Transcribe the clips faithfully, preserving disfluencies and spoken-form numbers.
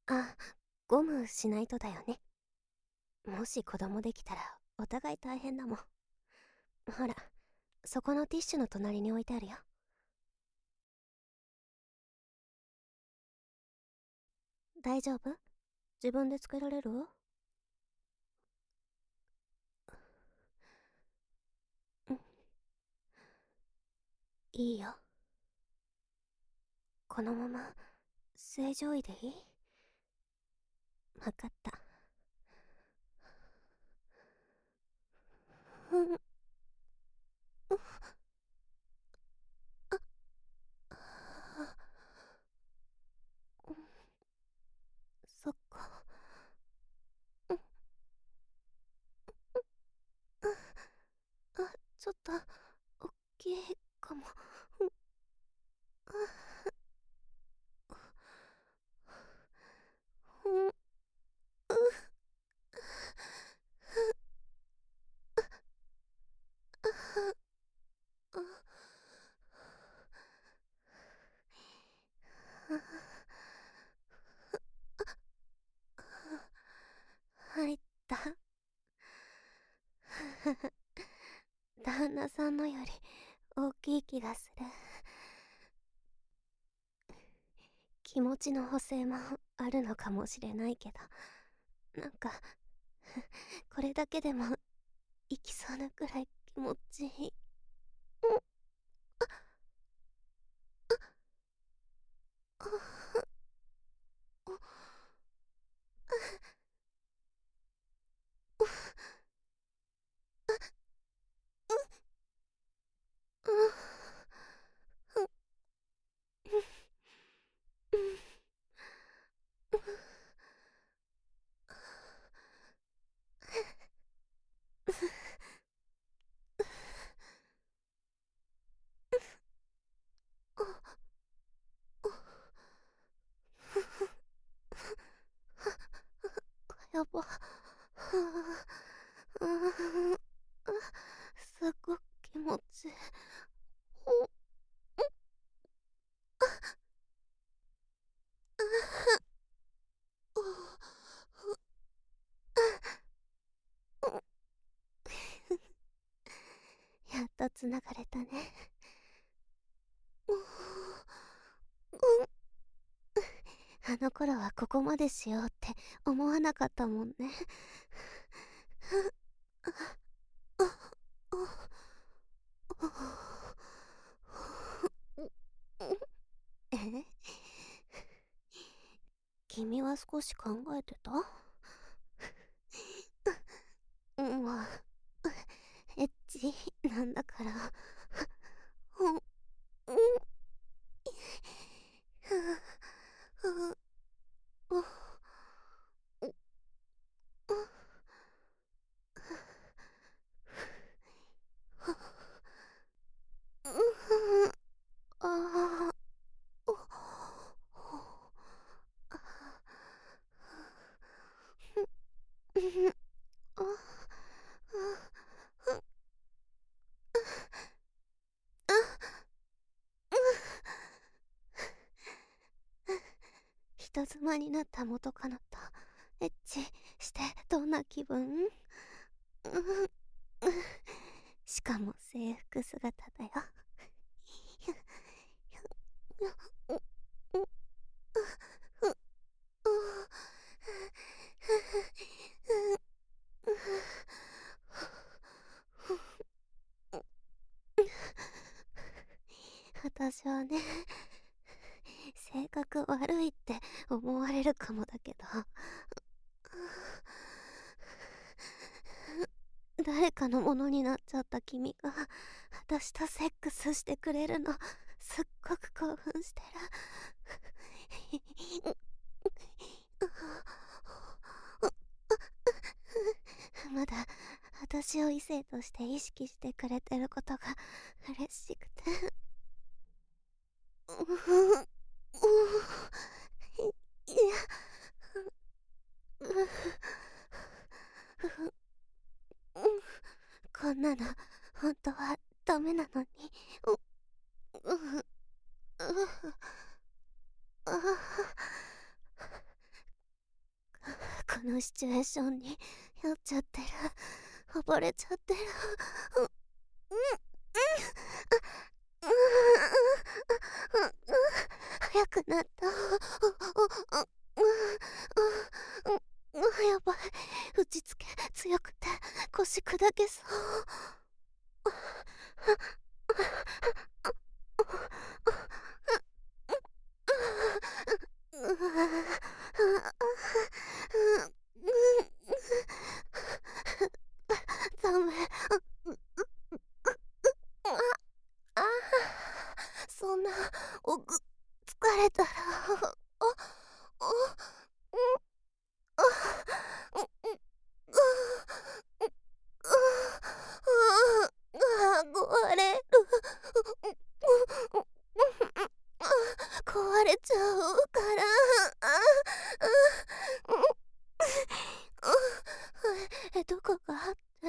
あ、ゴムしないとだよね。もし子供できたらお互い大変だもん。ほら、そこのティッシュの隣に置いてあるよ。大丈夫？自分でつけられる？うん、いいよ。このまま正常位でいい？わかった。うん、そっか。うん、あ、ちょっとおっきいかも。うん、うん、入った。旦那さんのより大きい気がする。気持ちの補正もあるのかもしれないけど、なんかこれだけでもいきそうなくらい気持ちいい。うん、やば。すっごく気持ちいい。やっとつながれたね。あの頃はここまでしようって思わなかったもんね。え、君は少し考えてた？まあ、エッチなんだから。うん、うん、うん、あ人妻になった元カノとエッチしてどんな気分？しかも制服姿だよ。私はね、性格悪いって思われるかもだけど、誰かのものになっちゃった君が私とセックスしてくれるのすっごく興奮してる。まだ私を異性として意識してくれてることが嬉しくて。いや、こんなの本当はダメなのに。う、う、う、あ、 のシチュエーションに酔っちゃってる。溺れちゃってる。うんうんうんうん早くなった。やばい。打ちつけ強くて腰砕けそう。ダメ。ああ、そんなおぐ疲れたらああうんあうんうんあ壊れる壊れちゃうからえどこがあって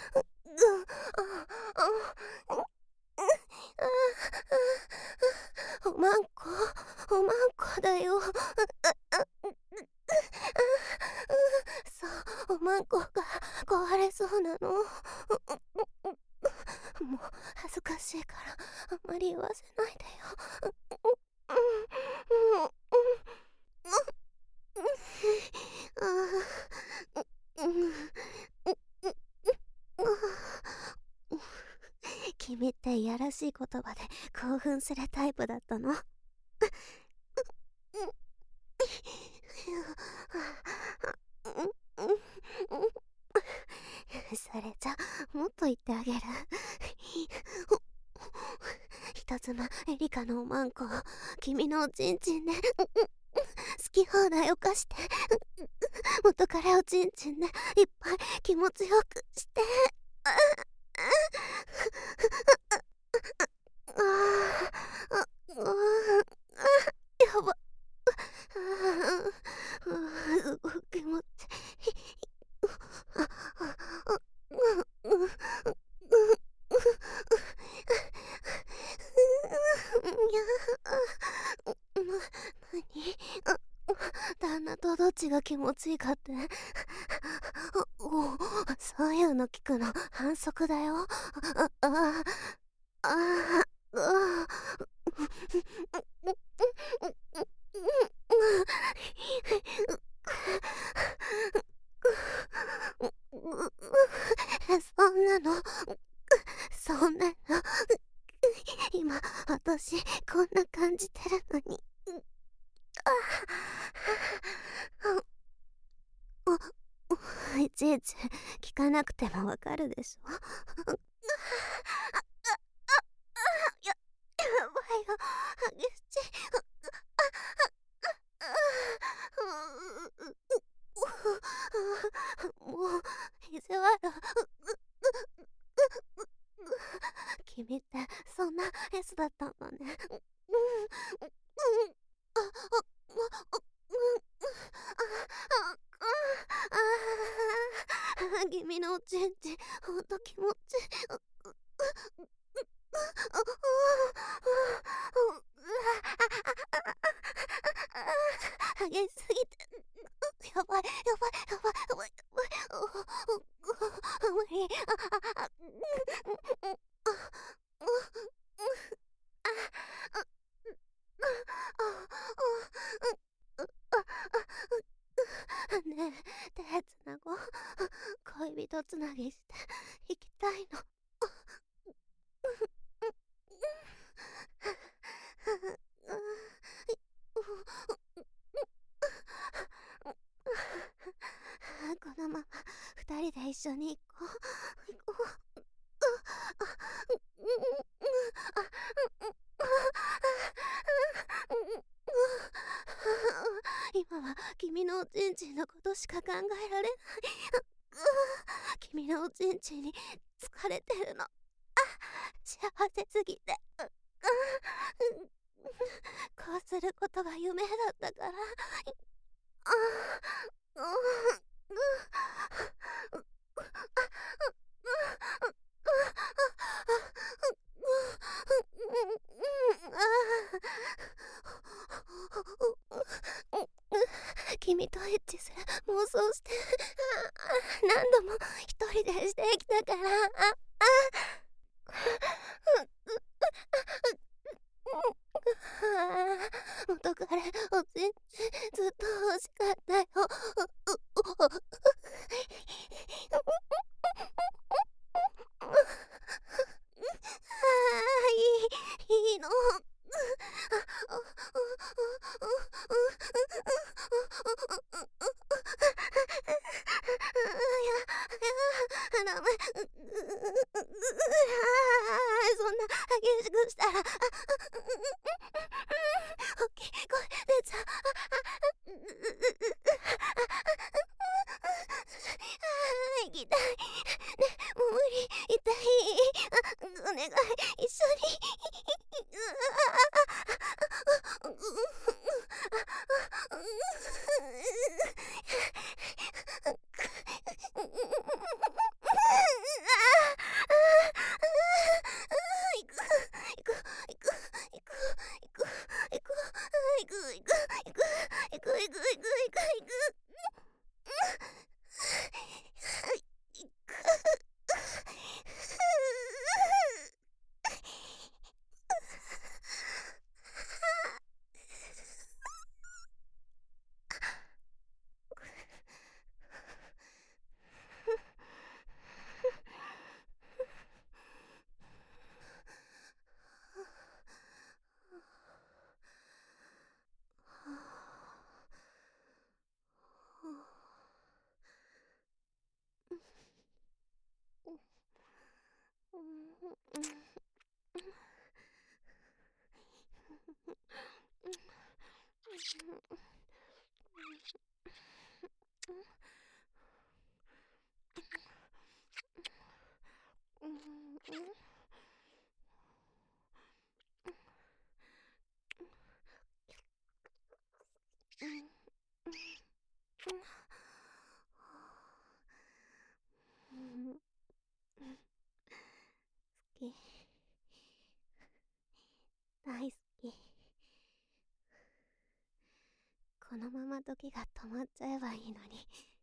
おまんこおまんこだよそうおまんこが壊れそうなのもう恥ずかしいからあんまり言わせないでよ君っていやらしい言葉で興奮するタイプだったのそれじゃもっと言ってあげる人妻エリカのおまんこを君のおちんちんで好き放題犯して元からおちんちんでいっぱい気持ちよくしてやばすごく気持ちいい旦那とどっちが気持ちいいかっておそういうの聞くの反則だよああああそんなのそんなの今私こんな感じてるのにいちいち聞かなくてもわかるでしょややばいよ激しいもう意地悪君ってそんな S だったんだね君のおちんちんほんと気持ちいい激しすぎてやばいやばいやばいやばいやばい無理ねえ手つなごう恋人つなぎして行きたいのこのまま二人で一緒に行こう行こう今は君のおちんちんのことしか考えられない君のおちんちんに疲れてるのあ幸せすぎてこうすることが夢だったから君とエッチする妄想して何度も一人でしてきたから、ああ元彼を信じずっと欲しかったよ。いい、いいの。ダメ。そんな激しくしたら、オッケー、声出ちゃう。行きたい。ね、もう無理。痛い。お願い、一緒に。好き、大好き。このまま時が止まっちゃえばいいのに。